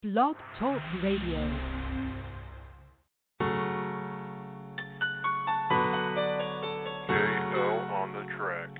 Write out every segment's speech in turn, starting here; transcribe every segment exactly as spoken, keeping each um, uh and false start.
Blog Talk Radio. J O on the track.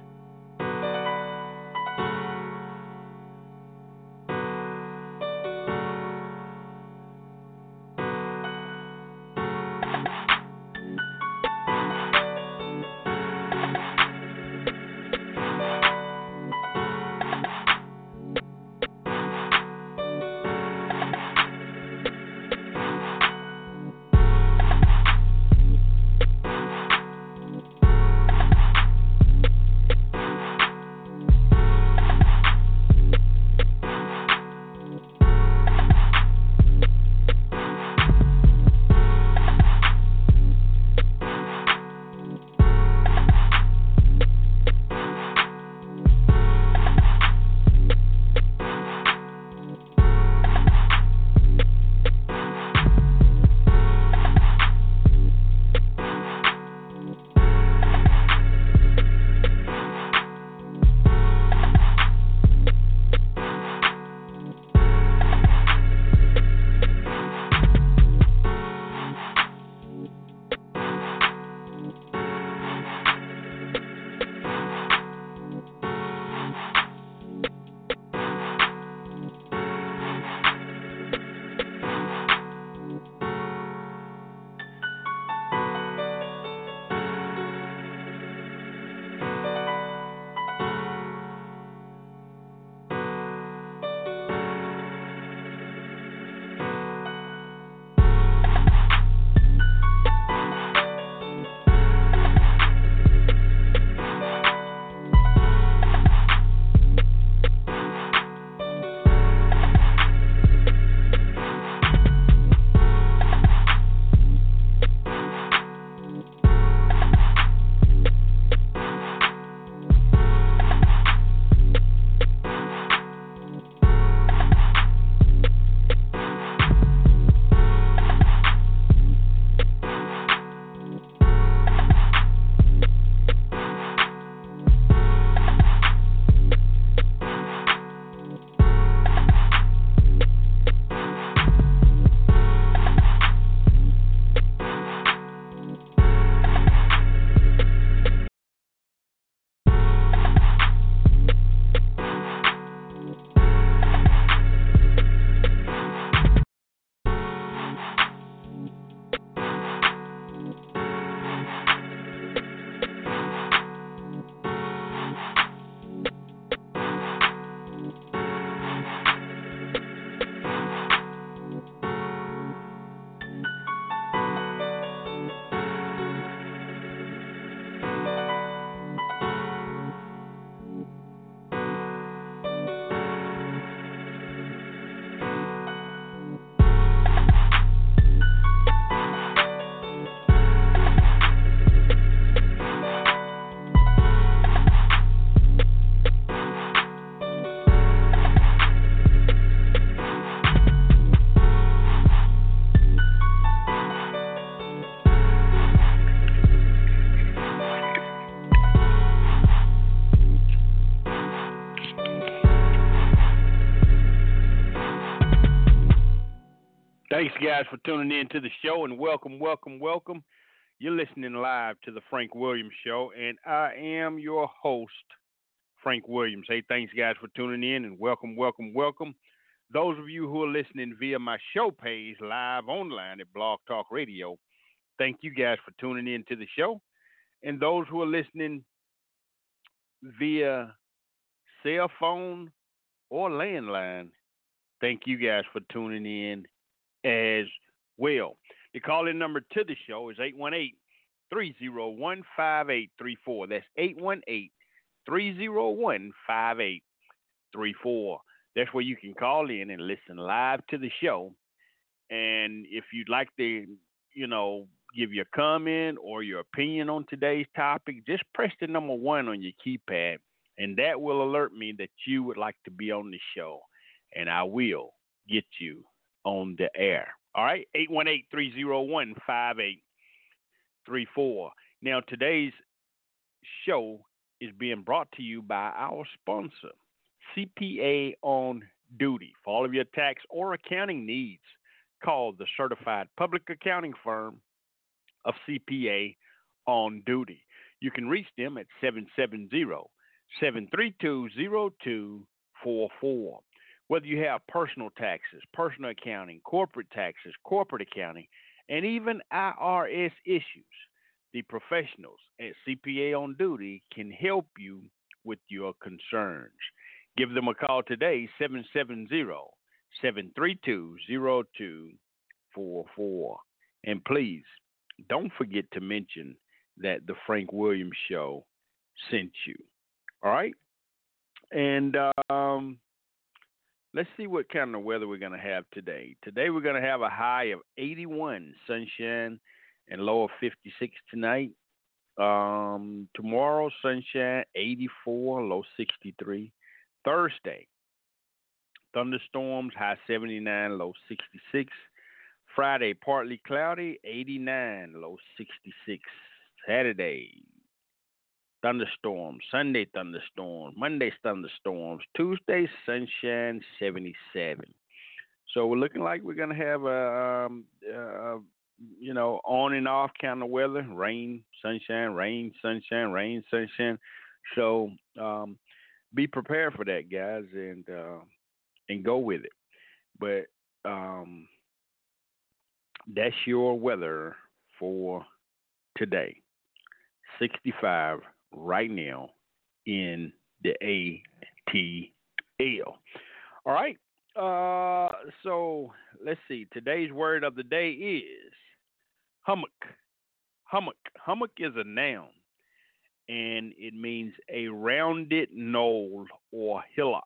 Thanks, guys, for tuning in to the show, and welcome, welcome, welcome. You're listening live to the Frank Williams Show, and I am your host, Frank Williams. Hey, thanks, guys, for tuning in, and welcome, welcome, welcome. Those of you who are listening via my show page live online at Blog Talk Radio, thank you, guys, for tuning in to the show. And those who are listening via cell phone or landline, thank you, guys, for tuning in as well. The call-in number to the show is eight one eight, three oh one, five eight three four. That's eight one eight, three oh one, five eight three four. That's where you can call in and listen live to the show. And if you'd like to, you know, give your comment or your opinion on today's topic, just press the number one on your keypad, and that will alert me that you would like to be on the show, and I will get you on the air. All right, eight one eight, three oh one, five eight three four. Now, today's show is being brought to you by our sponsor, C P A on duty. For all of your tax or accounting needs, call the certified public accounting firm of C P A on duty. You can reach them at seven seven zero, seven three two, zero two four four. Whether you have personal taxes, personal accounting, corporate taxes, corporate accounting, and even I R S issues, the professionals at C P A on duty can help you with your concerns. Give them a call today, seven seven zero, seven three two, zero two four four. And please, don't forget to mention that the Frank Williams Show sent you. All right? And um, let's see what kind of weather we're going to have today. Today we're going to have a high of eighty-one, sunshine, and low of fifty-six tonight. Um, tomorrow, sunshine, eighty-four, low sixty-three. Thursday, thunderstorms, high seventy-nine, low sixty-six. Friday, partly cloudy, eighty-nine, low sixty-six. Saturday, thunderstorms. Sunday, thunderstorms. Monday, thunderstorms. Tuesday, sunshine, seventy-seven. So we're looking like we're going to have a, um, uh, you know, on and off kind of weather. Rain, sunshine, rain, sunshine, rain, sunshine. So um, be prepared for that, guys, and uh, and go with it. But um, that's your weather for today. sixty-five right now in the A T L. All right. Uh, so let's see. Today's word of the day is hummock. Hummock. Hummock is a noun, and it means a rounded knoll or hillock.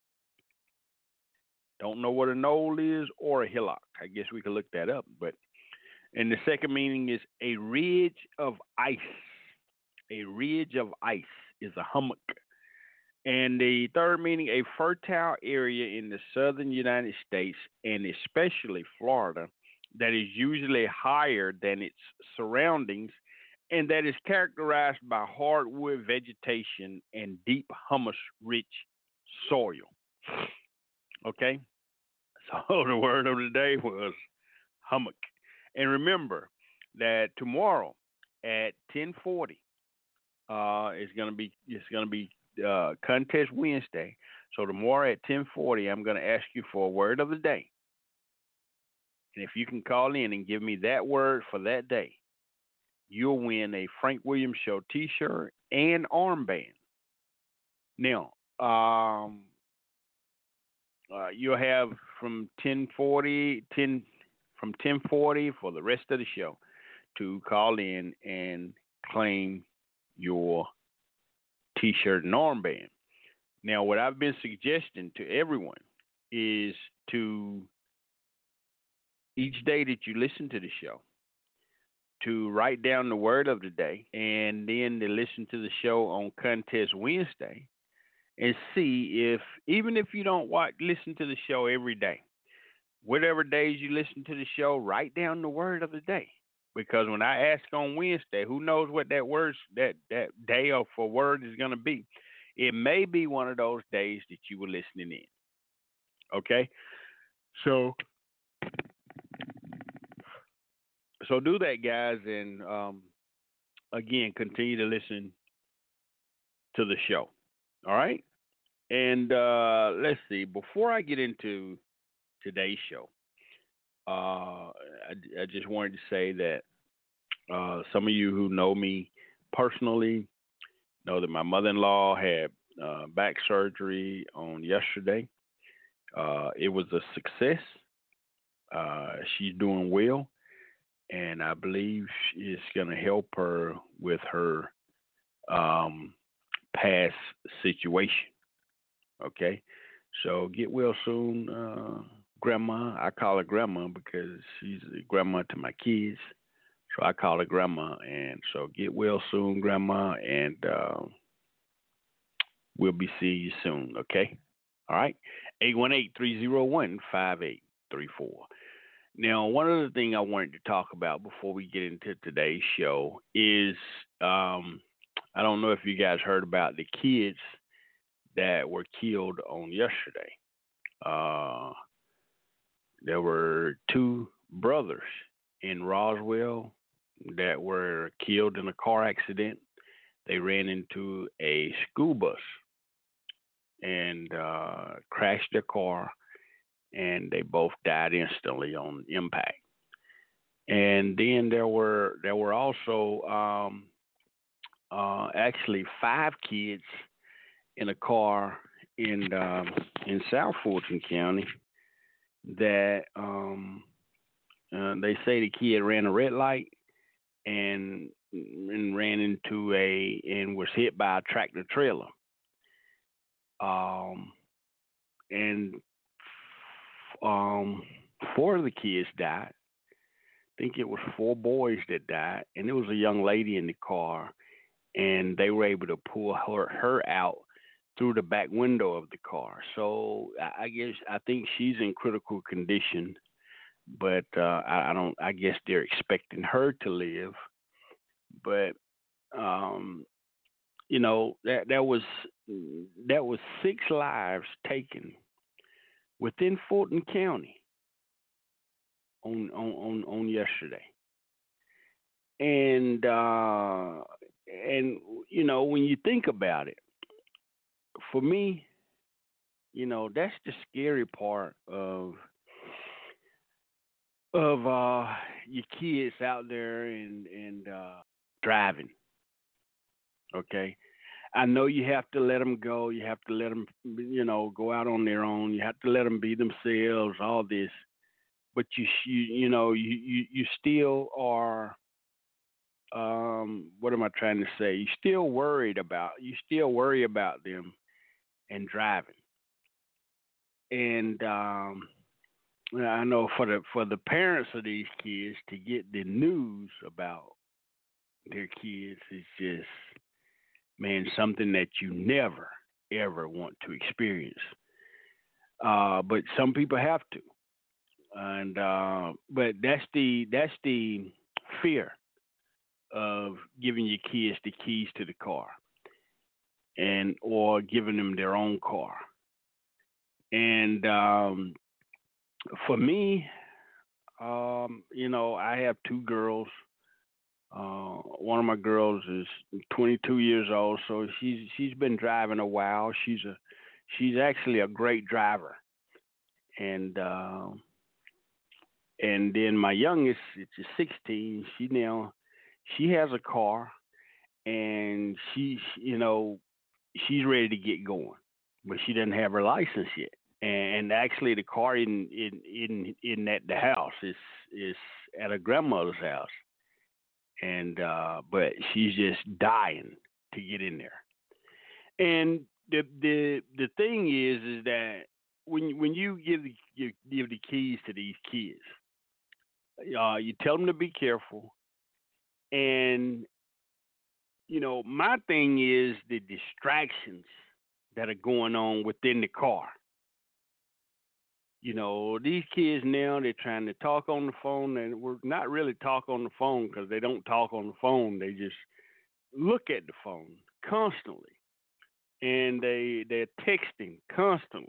Don't know what a knoll is or a hillock. I guess we could look that up. But and the second meaning is a ridge of ice. A ridge of ice is a hummock. And the third meaning, a fertile area in the southern United States and especially Florida that is usually higher than its surroundings and that is characterized by hardwood vegetation and deep humus-rich soil. Okay? So the word of the day was hummock. And remember that tomorrow at ten forty, uh, it's gonna be it's gonna be uh, Contest Wednesday. So tomorrow at ten forty, I'm gonna ask you for a word of the day. And if you can call in and give me that word for that day, you'll win a Frank Williams Show T-shirt and armband. Now, um, uh, you'll have from ten forty, ten from ten forty for the rest of the show to call in and claim your T-shirt and armband. Now, what I've been suggesting to everyone is to each day that you listen to the show, to write down the word of the day and then to listen to the show on Contest Wednesday and see if, even if you don't watch, listen to the show every day, whatever days you listen to the show, write down the word of the day. Because when I ask on Wednesday, who knows what that word, that, that day of for word is going to be. It may be one of those days that you were listening in. Okay? So, so do that, guys. And, um, again, continue to listen to the show. All right? And uh, let's see. Before I get into today's show, uh, I, I just wanted to say that uh, some of you who know me personally know that my mother-in-law had uh, back surgery on yesterday. Uh, it was a success. Uh, she's doing well, and I believe it's going to help her with her um, past situation. Okay? So get well soon, uh, Grandma. I call her Grandma because she's a grandma to my kids. So I call her Grandma. And so get well soon, Grandma, and uh, we'll be seeing you soon, okay? All right? eight one eight, three zero one, five eight three four. Now, one other thing I wanted to talk about before we get into today's show is um, I don't know if you guys heard about the kids that were killed on yesterday. Uh, there were two brothers in Roswell that were killed in a car accident. They ran into a school bus and uh, crashed their car, and they both died instantly on impact. And then there were there were also um, uh, actually five kids in a car in um, in South Fulton County that um, uh, they say the kid ran a red light and and ran into a and was hit by a tractor trailer. Um, and um, four of the kids died. I think it was four boys that died, and there was a young lady in the car, and they were able to pull her her out through the back window of the car. So I guess I think she's in critical condition, but uh, I, I don't. I guess they're expecting her to live, but um, you know that that was that was six lives taken within Fulton County on on on, on yesterday, and uh, and you know when you think about it, for me, you know that's the scary part of of uh, your kids out there and and uh, driving. Okay, I know you have to let them go. You have to let them, you know, go out on their own. You have to let them be themselves. All this, but you you you know you you, you still are. Um, what am I trying to say? You still worried about. You still worry about them and driving. And um, I know for the for the parents of these kids to get the news about their kids is just man something that you never ever want to experience. Uh, but some people have to, and uh, but that's the that's the fear of giving your kids the keys to the car and or giving them their own car. And um, for me, um, you know, I have two girls. Uh, one of my girls is twenty-two years old, so she's she's been driving a while. She's a she's actually a great driver, and uh, and then my youngest, it's a sixteen. She now she has a car, and she's you know she's ready to get going, but she doesn't have her license yet. And actually, the car in in in in at the house is is at her grandmother's house, and uh, but she's just dying to get in there. And the the the thing is, is that when when you give the you give the keys to these kids, uh, you tell them to be careful, and you know my thing is the distractions that are going on within the car. You know, these kids now, they're trying to talk on the phone, and we're not really talk on the phone because they don't talk on the phone. They just look at the phone constantly, and they they're texting constantly.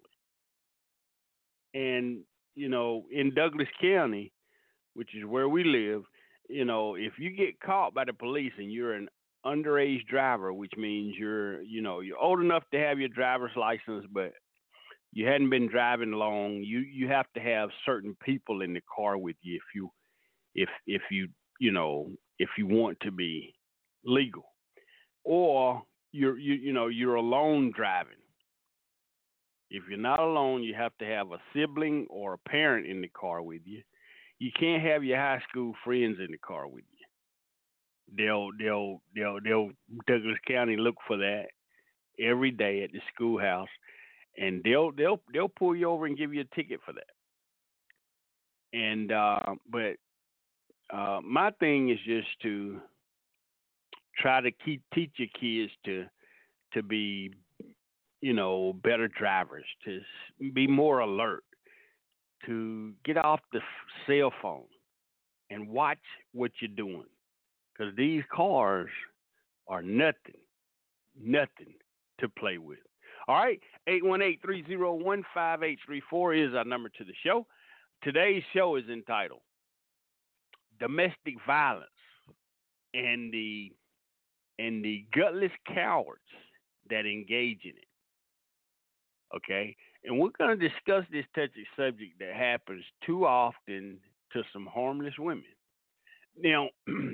And you know, in Douglas County, which is where we live, you know, if you get caught by the police and you're an underage driver, which means you're, you know, you're old enough to have your driver's license, but you hadn't been driving long, you you have to have certain people in the car with you if you if if you you know if you want to be legal, or you're you you know you're alone driving. If you're not alone, you have to have a sibling or a parent in the car with you. You can't have your high school friends in the car with you. They'll they'll they'll they'll Douglas County look for that every day at the schoolhouse, and they'll they'll they'll pull you over and give you a ticket for that. And uh, but uh, my thing is just to try to keep teach your kids to to be you know better drivers, to be more alert, to get off the cell phone and watch what you're doing, because these cars are nothing, nothing to play with. All right, eight one eight, three oh one, five eight three four is our number to the show. Today's show is entitled Domestic Violence and the and the gutless cowards that engage in it. Okay? And we're going to discuss this touchy subject that happens too often to some harmless women. Now,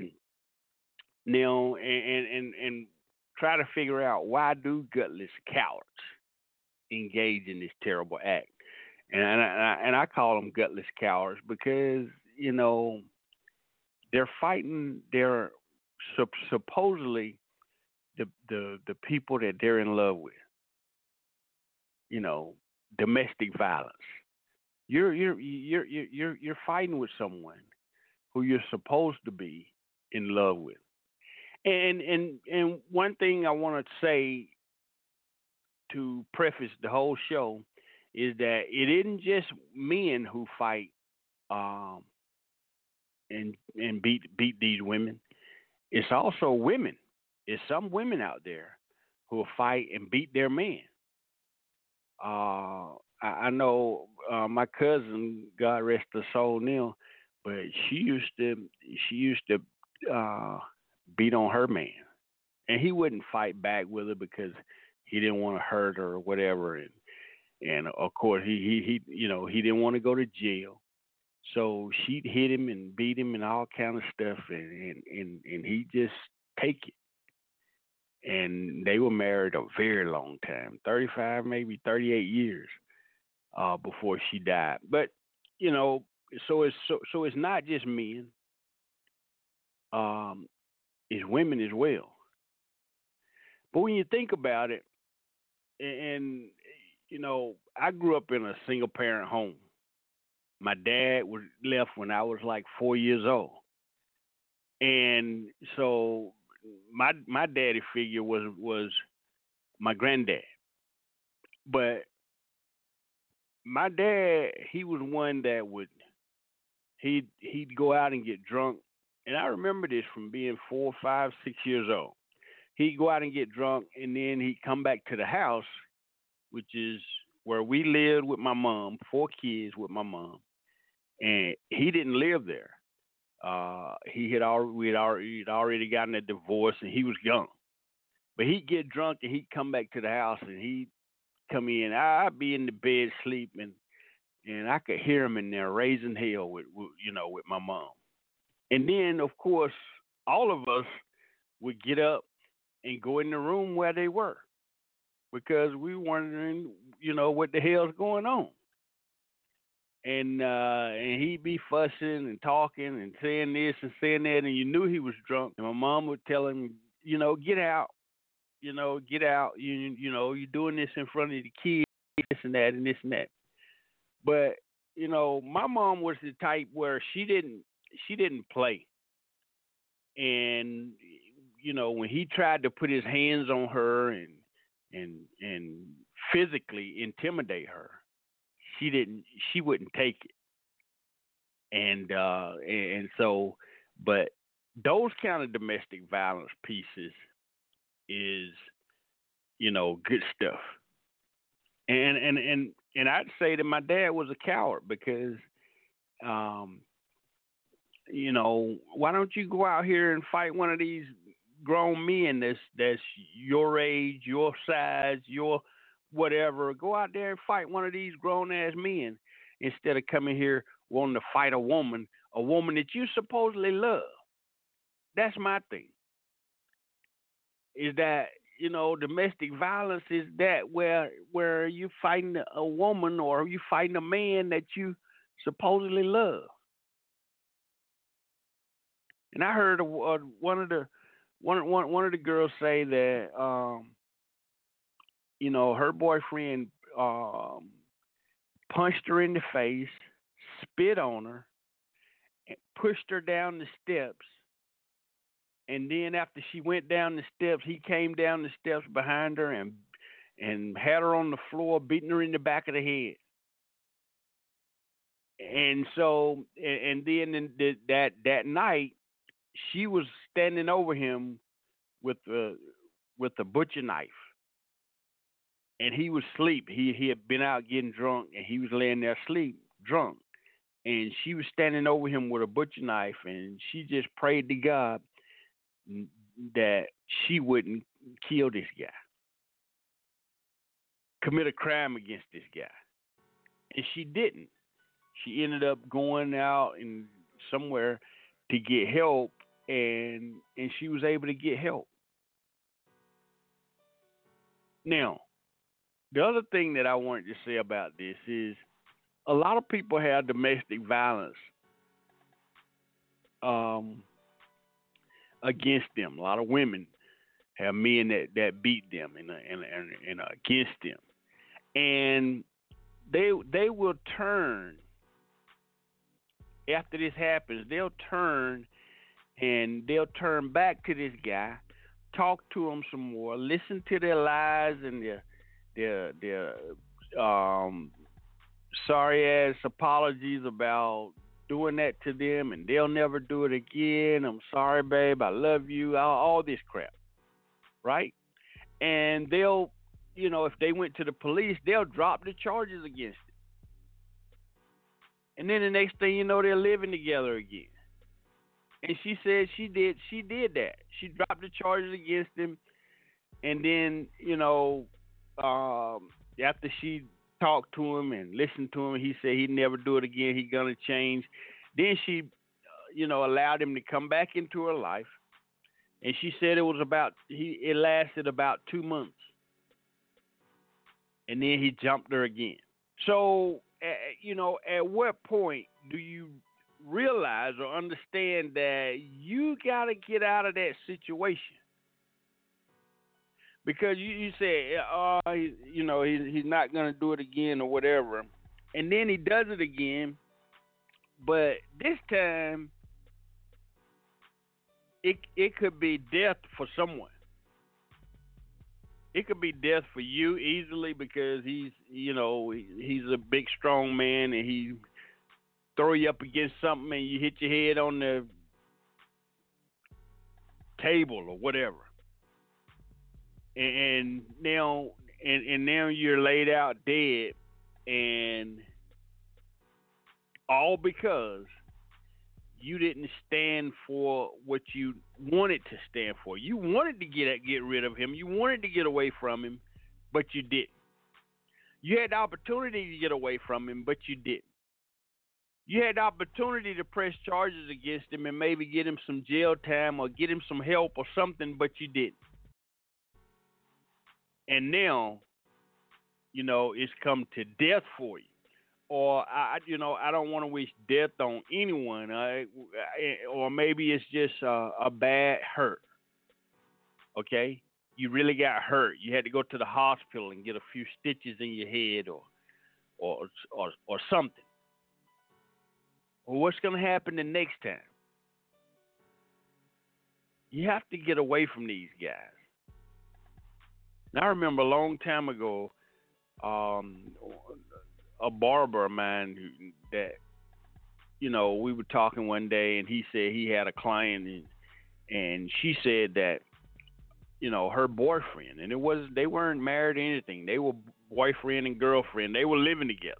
now, and, and and try to figure out, why do gutless cowards engage in this terrible act? And and I, and I call them gutless cowards because, you know, they're fighting their sup- supposedly the the the people that they're in love with. You know, domestic violence. You're you're you're you're you're you're fighting with someone who you're supposed to be in love with. And and and one thing I want to say to preface the whole show is that it isn't just men who fight um, and and beat beat these women. It's also women. There's some women out there who will fight and beat their man. Uh, I, I know uh, my cousin, God rest her soul, Neil, but she used to she used to uh, beat on her man, and he wouldn't fight back with her because he didn't want to hurt her or whatever, and and of course he he, he you know he didn't want to go to jail, so she'd hit him and beat him and all kind of stuff, and and and, and he just take it. And they were married a very long time, thirty-five, maybe thirty-eight years uh, before she died. But you know, so it's so, so it's not just men, um, it's women as well. But when you think about it, and you know, I grew up in a single parent home. My dad was left when I was like four years old, and so my my daddy figure was was my granddad. But my dad, he was one that would he'd he'd go out and get drunk, and I remember this from being four, five, six years old. He'd go out and get drunk, and then he'd come back to the house, which is where we lived with my mom, four kids with my mom, and he didn't live there. Uh, he had already we had already he'd already gotten a divorce, and he was young. But he'd get drunk, and he'd come back to the house, and he'd come in. I'd be in the bed sleeping, and I could hear him in there raising hell with, with you know with my mom. And then, of course, all of us would get up and go in the room where they were because we were wondering, you know, what the hell's going on. And uh, and he'd be fussing and talking and saying this and saying that, and you knew he was drunk. And my mom would tell him, you know, get out, you know, get out. You you know, you're doing this in front of the kids, this and that, and this and that. But you know, my mom was the type where she didn't she didn't play. And you know, when he tried to put his hands on her and and and physically intimidate her, she didn't she wouldn't take it. And uh and so but those kind of domestic violence pieces is, you know, good stuff. And and and and I'd say that my dad was a coward because um you know, why don't you go out here and fight one of these grown men that's that's your age, your size, your whatever. Go out there and fight one of these grown ass men instead of coming here wanting to fight a woman, a woman that you supposedly love. That's my thing. Is that, you know, domestic violence is that where where you fighting a woman or you fighting a man that you supposedly love. And I heard a, a, one of the one one one of the girls say that um, you know, her boyfriend um, punched her in the face, spit on her, and pushed her down the steps. And then after she went down the steps, he came down the steps behind her and and had her on the floor, beating her in the back of the head. And so, and, and then in the, that that night, she was standing over him with the with the butcher knife, and he was asleep. He he had been out getting drunk, and he was laying there asleep, drunk. And she was standing over him with a butcher knife, and she just prayed to God that she wouldn't kill this guy, commit a crime against this guy, and she didn't. She ended up going out and somewhere to get help, and and she was able to get help. Now, the other thing that I wanted to say about this is a lot of people have domestic violence um, against them. A lot of women have men that, that beat them and, and, and, and against them. And they they will turn, after this happens, they'll turn and they'll turn back to this guy, talk to him some more, listen to their lies and their their their um, sorry ass apologies about doing that to them, and they'll never do it again. I'm sorry, babe. I love you. All, all this crap, right? And they'll, you know, if they went to the police, they'll drop the charges against it. And then the next thing you know, they're living together again. And she said she did she did that. She dropped the charges against him, and then, you know, um, after she talked to him and listened to him, he said he'd never do it again. He's gonna change. Then she, uh, you know, allowed him to come back into her life, and she said it was about he it lasted about two months, and then he jumped her again. So, uh, you know, at what point do you realize or understand that you got to get out of that situation? Because you, you say, oh, he, you know, he, he's not going to do it again or whatever. And then he does it again. But this time, it it could be death for someone. It could be death for you easily because he's, you know, he, he's a big, strong man, and he throw you up against something and you hit your head on the table or whatever. And, and now and, and now you're laid out dead, and all because you didn't stand for what you wanted to stand for. You wanted to get get rid of him. You wanted to get away from him, but you didn't. You had the opportunity to get away from him, but you didn't. You had the opportunity to press charges against him and maybe get him some jail time or get him some help or something, but you didn't. And now, you know, it's come to death for you. Or, I, you know, I don't want to wish death on anyone. Uh, or maybe it's just uh, a bad hurt. Okay? You really got hurt. You had to go to the hospital and get a few stitches in your head or or or, or something. Well, what's going to happen the next time? You have to get away from these guys. Now, I remember a long time ago, um, a barber of mine who, that, you know, we were talking one day, and he said he had a client, and, and she said that, you know, her boyfriend, and it was they weren't married or anything. They were boyfriend and girlfriend. They were living together.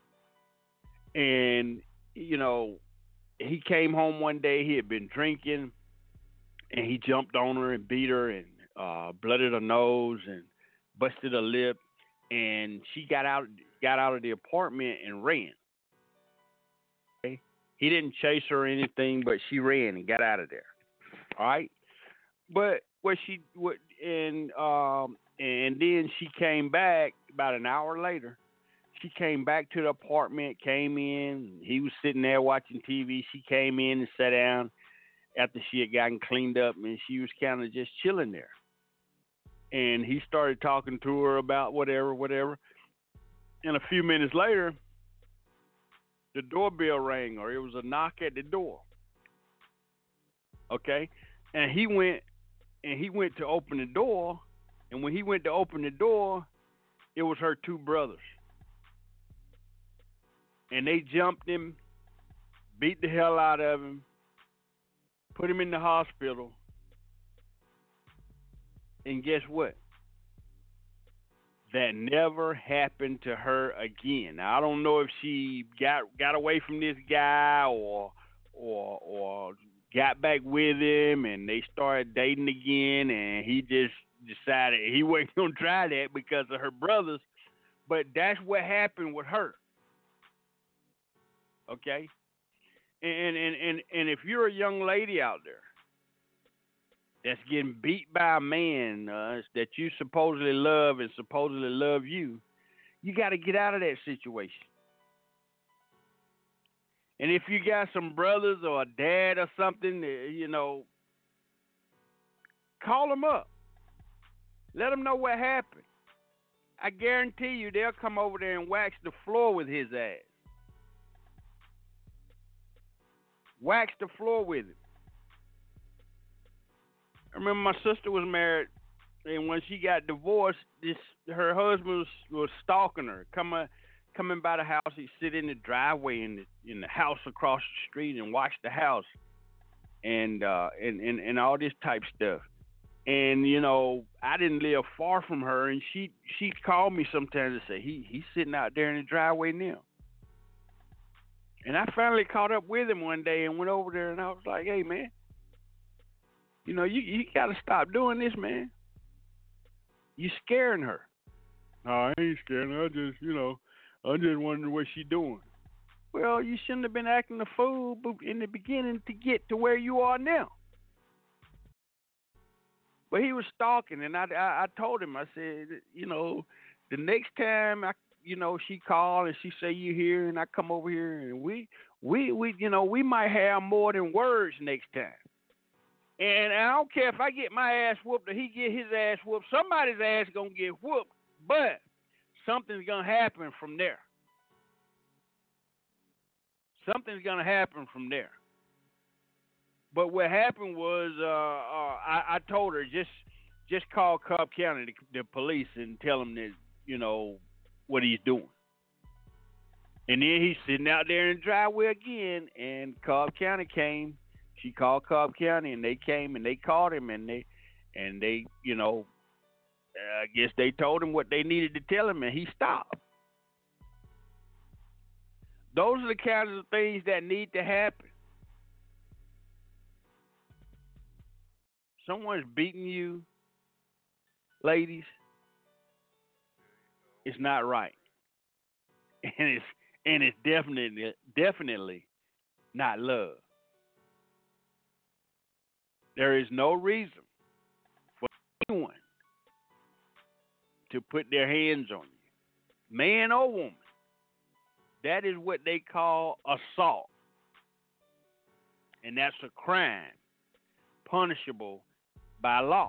And, you know, he came home one day. He had been drinking, and he jumped on her and beat her and uh, blooded her nose and busted her lip. And she got out got out of the apartment and ran. Okay? He didn't chase her or anything, but she ran and got out of there. All right? But what she what and um and then she came back about an hour later. She came back to the apartment, came in. He was sitting there watching T V. She came in and sat down after she had gotten cleaned up, and she was kind of just chilling there. And he started talking to her about whatever, whatever. And a few minutes later, the doorbell rang, or it was a knock at the door. Okay? And he went and he went to open the door, and when he went to open the door, it was her two brothers. And they jumped him, beat the hell out of him, put him in the hospital. And guess what? that never happened to her again. Now I don't know if she got got away from this guy or or or got back with him and they started dating again and he just decided he wasn't gonna try that because of her brothers. But that's what happened with her. Okay? And and and, and if you're a young lady out there that's getting beat by a man uh, that you supposedly love and supposedly love you, you got to get out of that situation. And if you got some brothers or a dad or something, you know, call them up. Let them know what happened. I guarantee you they'll come over there and wax the floor with his ass. Wax the floor with him. I remember my sister was married, and when she got divorced, this her husband was, was stalking her, coming coming by the house. He'd sit in the driveway in the in the house across the street and watch the house, and uh, and, and and all this type stuff. And you know, I didn't live far from her, and she she'd call me sometimes and say, "He he's sitting out there in the driveway now." And I finally caught up with him one day and went over there, and I was like, "Hey, man. You know, you, you got to stop doing this, man. You scaring her." "No, I ain't scaring her. I just, you know, I'm just wondering what she doing." "Well, you shouldn't have been acting a fool in the beginning to get to where you are now." But he was stalking, and I, I, I told him, I said, you know, the next time I, you know, she called and she say you here, and I come over here, and we, we, we, you know, we might have more than words next time. And I don't care if I get my ass whooped or he get his ass whooped. Somebody's ass gonna get whooped, but something's gonna happen from there. Something's gonna happen from there. But what happened was, uh, uh, I, I told her just just call Cobb County, the, the police, and tell them that you know what he's doing. And then he's sitting out there in the driveway again, and Cobb County came. She called Cobb County, and they came and they caught him, and they, and they, you know, I guess they told him what they needed to tell him, and he stopped. Those are the kinds of things that need to happen. Someone's beating you, ladies. It's not right, and it's and it's definitely definitely not love. There is no reason for anyone to put their hands on you, man or woman. That is what they call assault. And that's a crime punishable by law.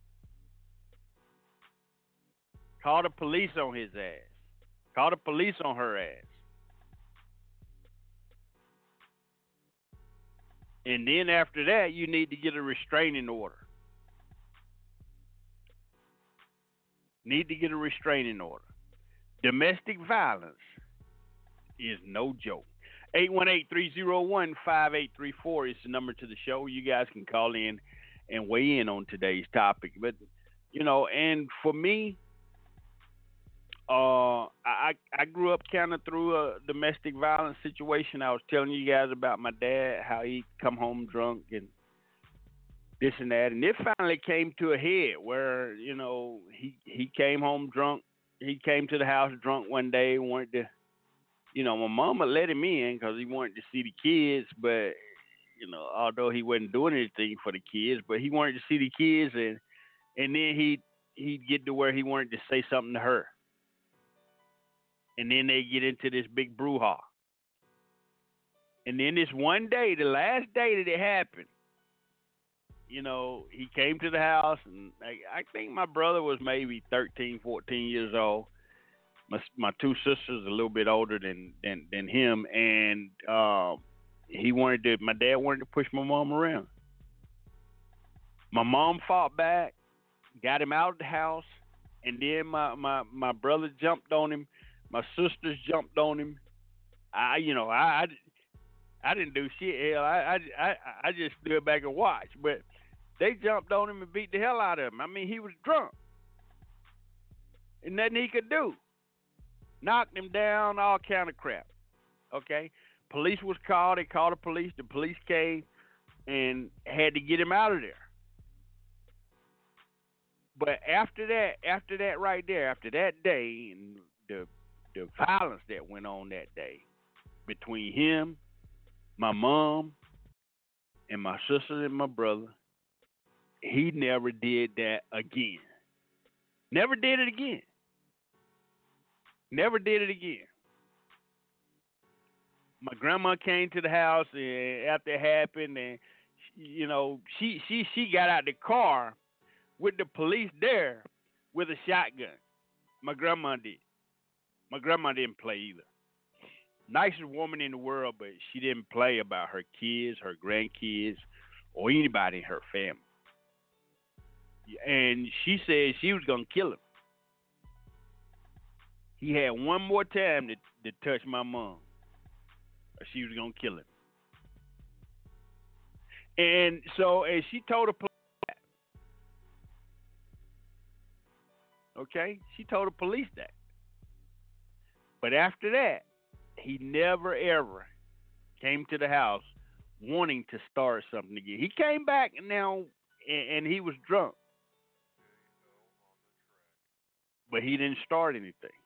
Call the police on his ass. Call the police on her ass. And then after that, you need to get a restraining order. Need to get a restraining order. Domestic violence is no joke. eight one eight, three oh one, five eight three four is the number to the show. You guys can call in and weigh in on today's topic. But, you know, and for me, Uh, I I grew up kind of through a domestic violence situation. I was telling you guys about my dad, how he come home drunk and this and that, and it finally came to a head where you know he he came home drunk. He came to the house drunk one day, wanted to, you know, my mama let him in because he wanted to see the kids, but you know, although he wasn't doing anything for the kids, but he wanted to see the kids, and and then he he'd get to where he wanted to say something to her. And then they get into this big brouhaha. And then this one day, the last day that it happened, you know, he came to the house, and I, I think my brother was maybe thirteen, fourteen years old. My my two sisters a little bit older than than, than him, and um, he wanted to. My dad wanted to push my mom around. My mom fought back, got him out of the house, and then my my, my brother jumped on him. My sisters jumped on him. I, you know, I, I, I didn't do shit. Hell, I, I, I, I just stood back and watched. But they jumped on him and beat the hell out of him. I mean, he was drunk. and nothing he could do. Knocked him down, all kind of crap. Okay? Police was called. They called the police. The police came and had to get him out of there. But after that, after that right there, after that day, and the the violence that went on that day between him, my mom, and my sister and my brother, he never did that again. Never did it again. Never did it again. My grandma came to the house and after it happened, and you know, she she she got out the car with the police there with a shotgun. My grandma did. My grandma didn't play either. Nicest woman in the world, but she didn't play about her kids, her grandkids, or anybody in her family. And she said she was going to kill him. He had one more time to, to touch my mom, or she was going to kill him. And so, and she told the police that. Okay? She told the police that. But after that, he never, ever came to the house wanting to start something again. He came back now, and, and he was drunk. But he didn't start anything.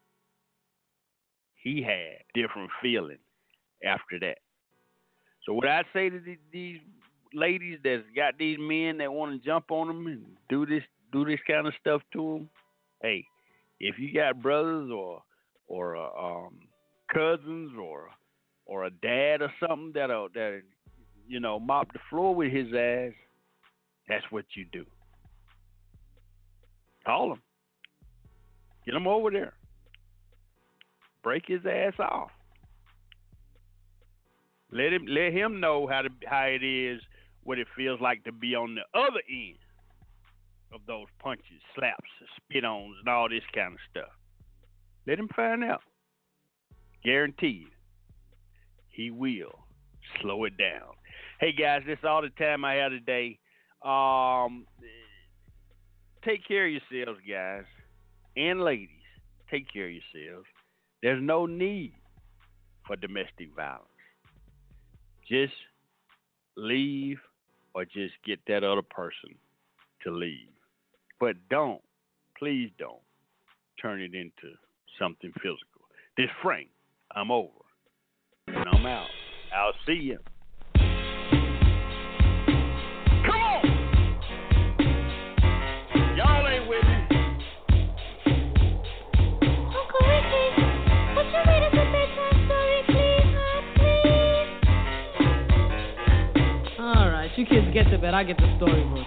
He had a different feeling after that. So what I say to these, these ladies that's got these men that want to jump on them and do this do this kind of stuff to them, hey, if you got brothers or or uh, um, cousins or or a dad or something that'll that you know mop the floor with his ass, that's what you do. Call him. Get him over there. Break his ass off. Let him let him know how to how it is, what it feels like to be on the other end of those punches, slaps, spit-ons, and all this kind of stuff. Let him find out. Guarantee you, he will slow it down. Hey guys, that's all the time I have today. Um, take care of yourselves, guys and ladies. Take care of yourselves. There's no need for domestic violence. Just leave or just get that other person to leave. But don't, please don't turn it into something physical. This Frank, I'm over. And I'm out. I'll see you. Come on! Y'all ain't with me. Uncle Ricky, would you read us a bedtime story, please, huh, please? All right, you kids get to bed. I get the storybook.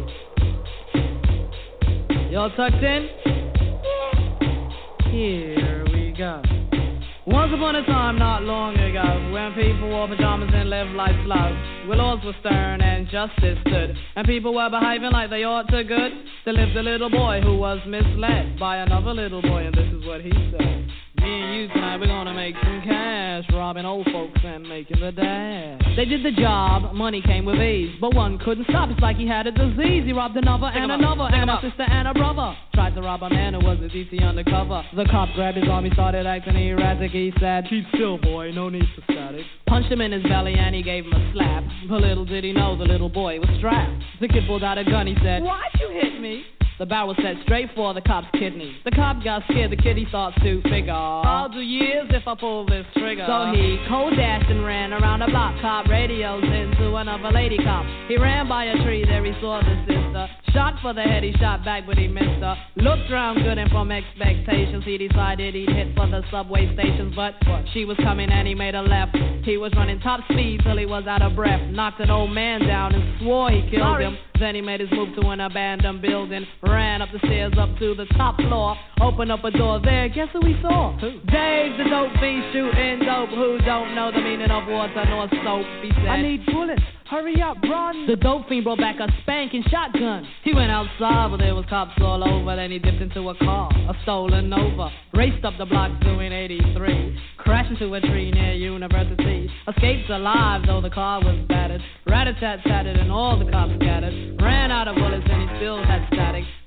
Y'all tucked in? Yeah. Here we go. Once upon a time, not long ago, when people wore pajamas and lived life slow, where laws were stern and justice stood, and people were behaving like they ought to good, there lived a little boy who was misled by another little boy, and this is what he said. Me and you tonight, we're gonna make some cash, robbing old folks and making the dash. They did the job, money came with ease, but one couldn't stop, it's like he had a disease. He robbed another and another, and a sister and a brother. Tried to rob a man who was a D C undercover. The cop grabbed his arm, he started acting erratic. He said, keep still, boy, no need for static. Punched him in his belly and he gave him a slap. But little did he know the little boy was strapped. The kid pulled out a gun, he said, why'd you hit me? The barrel set straight for the cop's kidney. The cop got scared, the kid he thought to figure, I'll do years if I pull this trigger. So he cold dashed and ran around the block. Cop radios into another lady cop. He ran by a tree, there he saw the sister. Shot for the head, he shot back but he missed her. Looked round good and from expectations he decided he'd hit for the subway stations. But she was coming and he made a left. He was running top speed till he was out of breath. Knocked an old man down and swore he killed Sorry. him. Then he made his move to an abandoned building. Ran up the stairs up to the top floor. Opened up a door there, guess who we saw? Who? Dave the dope fiend shooting dope. Who don't know the meaning of water nor soap? He said, I need bullets, hurry up, run. The dope fiend brought back a spanking shotgun. He went outside, but there was cops all over. Then he dipped into a car, a stolen Nova. Raced up the block doing eighty-three. Crashed into a tree near University. Escaped alive, though the car was battered. Rat-a-tat-tatted and all the cops scattered. Ran out of bullets and he still had static.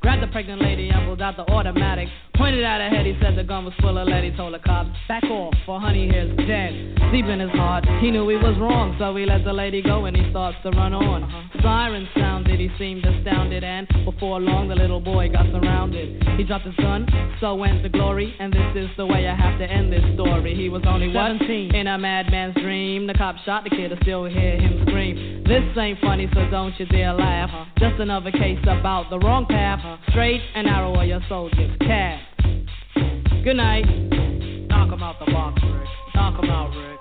Grabbed the pregnant lady and pulled out the automatic. Pointed at her head, he said the gun was full of lead. He told the cops, back off, for honey here's dead. Deep in his heart, he knew he was wrong, so he let the lady go and he starts to run on. Uh-huh. Siren sounded, he seemed astounded, and before long the little boy got surrounded. He dropped his gun, so went the glory, and this is the way I have to end this story. He was only seventeen, in a madman's dream. The cop shot the kid, I still hear him scream. This ain't funny, so don't you dare laugh. Uh-huh. Just another case about the wrong path. Uh-huh. Straight and narrow are your soldiers, cast. Good night. Knock 'em out the box, Rick. Knock 'em out, Rick.